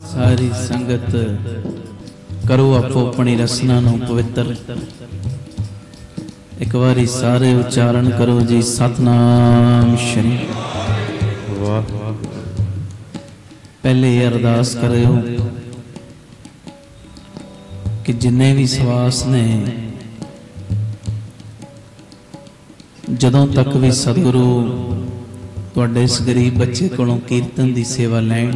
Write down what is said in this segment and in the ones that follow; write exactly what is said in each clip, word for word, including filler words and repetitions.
सारी संगत करो आपो अपनी रसना नूं पवित्र। एक बारी सारे उच्चारण करो जी सतनाम श्री। पहले ये अरदास करो कि जिन्ने भी सवास ने जदों तक भी सतगुरु तुहाडे इस गरीब बच्चे कोलों कीर्तन की सेवा लैण,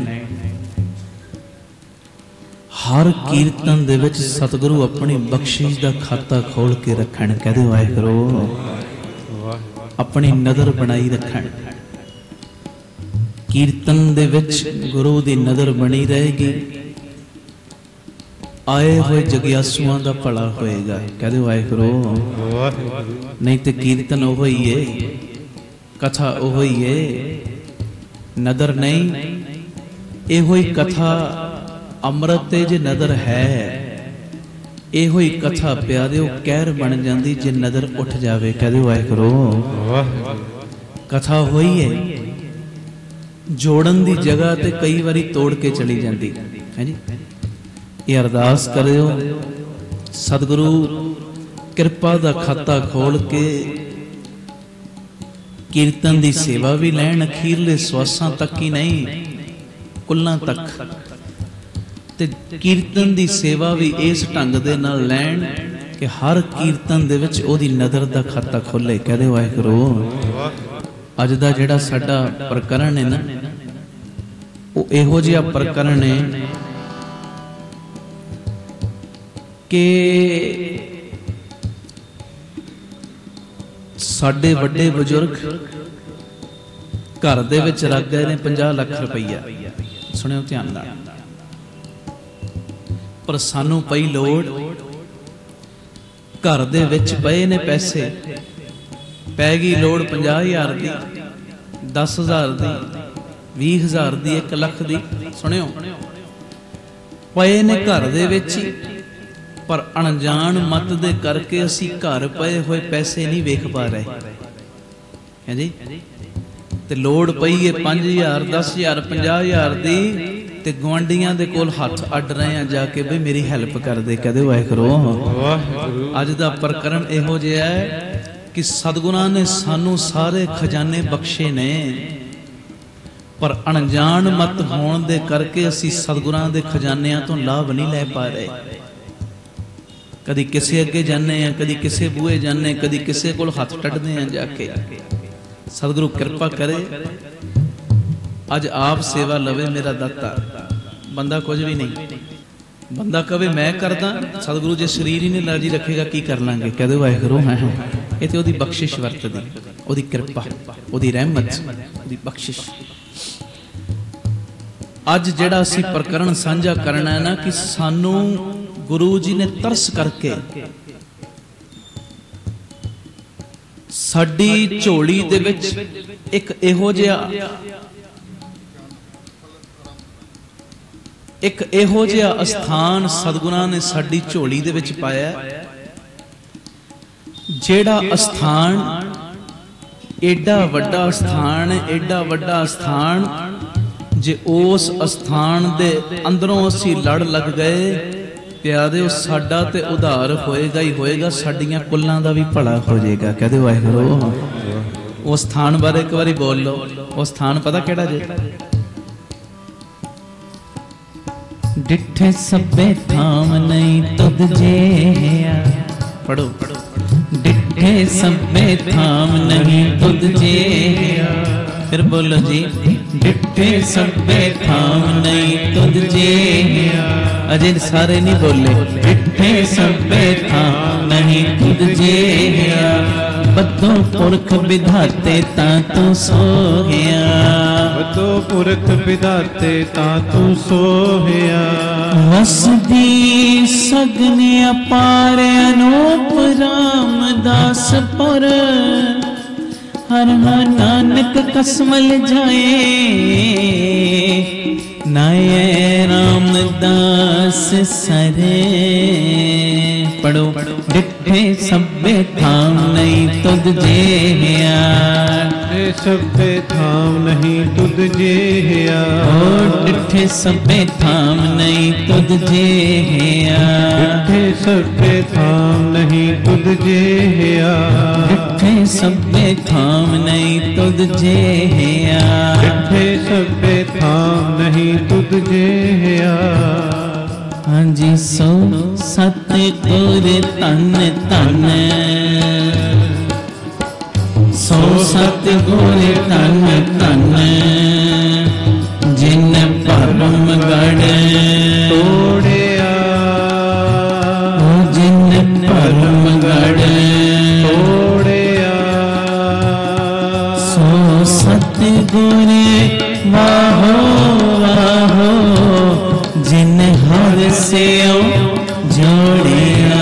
हर कीर्तन दे विच सतगुरु अपनी बख्शिश का खाता खोल के रखण। कहदे वाहिगुरू अपनी नज़र बनाई रखण। कीर्तन दे विच गुरु दी नज़र बनी रहेगी। आए हुए जग्यासुआं दा भला होएगा। कहदे वाहिगुरू नहीं तो कीर्तन ओहो ही है, कथा ओहो ही है, नदर नहीं। एहो ही कथा अमृत ते जे नदर है, एहो ही कथा प्यारिओ कहर बन जाती जे नदर उठ जावे। कहदे वाहिगुरू कथा होई है जोड़न दी जगह ते कई बारी तोड़ के चली जाती है जी। ये अरदास करो सतगुरु किरपा दा खाता खोल के कीर्तन दी सेवा भी लैन, अखीरले स्वासां तक ही नहीं कुल्लां तक ते कीर्तन दी सेवा भी इस ढंग दे नाल लैन कि हर कीर्तन दे विच ओदी नज़र दा खाता खोले। कहदे वाहिगुरू अज दा जिहड़ा साडा प्रकरण है ना, वो इहो जिहा प्रकरण है कि साडे वड्डे बजुर्ग घर दे विच रख गए ने पचास लाख रुपया। सुनियो ध्यान नाल, पर सानू पई लोड़, घर दे विच पए ने पैसे, पै गई लोड़ पचास हज़ार दी, दस हज़ार दी, भी हज़ार दी, एक लख दी। सुनियो पए ने घर दे विच, पर अणजान मत दे करके असी घर पए हुए पैसे नहीं वेख पा रहे है जी। ते लोड़ पई है पांच हज़ार, दस हज़ार, पचास हज़ार दी, ते गुआंढियां दे कोल हथ अड्ड रहे हैं जाके भी मेरी हेल्प कर दे। कहदे वाहिगुरू अज दा प्रकरण इहो जिहा है कि सतगुरां ने सानू सारे खजाने बख्शे ने, पर अणजान मत होण दे करके असी सतगुरां दे खजानियां तो लाभ नहीं लै पा रहे। कदी किसे अगे जाने हैं, कदी किसे बूहे जाने, कदी किसे कोल हथ टड्डदे हैं जाके। सतगुरु कृपा करे अज आप सेवा लवे मेरा दाता। बंदा कुछ भी नहीं, बंदा कवे मैं करदा, सतगुरु जे शरीर ही नहीं राजी रखेगा की कर लांगे। कहदे वाहिगुरू है ये तो ओदी बख्शिश वरतदी, ओदी कृपा, ओदी रहमत, ओदी बख्शिश। अज जिहड़ा असी प्रकरण साझा करना है ना कि सानू गुरु जी ने तरस करके साडी झोली दे विच एक इहो जिहा एक इहो जिहा स्थान सतगुरां ने साडी झोली दे विच पाया, जेड़ा स्थान एडा वड्डा स्थान, एडा वड्डा स्थान, जे उस स्थान दे अंदरों असी लड़ लग गए प्यारे साडा ते उधार होएगा ही होएगा, साडियां कुल्लां दा भी भला हो जाएगा। कहदे वाहिगुरू उस स्थान बारे एक बारी बोल लो। उस स्थान पता केड़ा जे? डिठे सब्बे थाम नहीं तुद जेया। पढ़ो डिठे सब्बे थाम नहीं तुद जेया। फिर बोलो जी डिठे सब्बे थाम नहीं तुद जेया। अजे सारे नहीं बोले। डिठे सब्बे थाम नहीं तुद जेया। बदो पुरख विधाते ता तू सोहया। बदो पुरख विधाते ता तू सोहया। वसदी सगने अपार अनूप रामदास पुर। हर नानक कसमल जाए नाये रामदास सरे। पढ़ो डिठे सब्बे थाम नहीं तुद जेया। ਡਿਠੇ ਸਭੇ ਥਾਮ ਨਹੀਂ ਤੁਧ ਜਿਹਾ। ਓ ਡਿਠੇ ਸਭੇ ਥਾਮ ਨਹੀਂ ਤੁਧ ਜਿਹਾ। ਡਿਠੇ ਸਭੇ ਥਾਮ ਨਹੀਂ ਤੁਧ ਜਿਹਾ। ਡਿਠੇ ਸਭੇ ਥਾਮ ਨਹੀਂ ਤੁਧ ਜਿਹਾ। ਡਿਠੇ ਸਭੇ ਥਾਮ ਨਹੀਂ ਤੁਧ ਜਿਹਾ। ਹਾਂਜੀ ਸੋ ਸਤਿਗੁਰ ਧੰਨ ਧੰਨ। ਸੋ ਸਤਿਗੁਰ ਧੰਨ ਧੰਨ। ਜਿਨ ਭਰਮ ਗੜ ਤੋੜਿਆ। ਜਿਨ ਭਰਮ ਗੜ ਤੋੜਿਆ। ਸੋ ਸਤਿਗੁਰ ਵਾਹੋ ਵਾਹੋ। ਜਿਨ ਹਰਿ ਸਿਉ ਜੋੜਿਆ।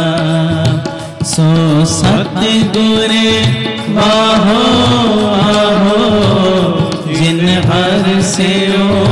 ਸੋ ਸਤਿਗੁਰ ਵਾਹੋ ਵਾਹੋ। ਜਿਨ ਹਰਿ ਸਿਉ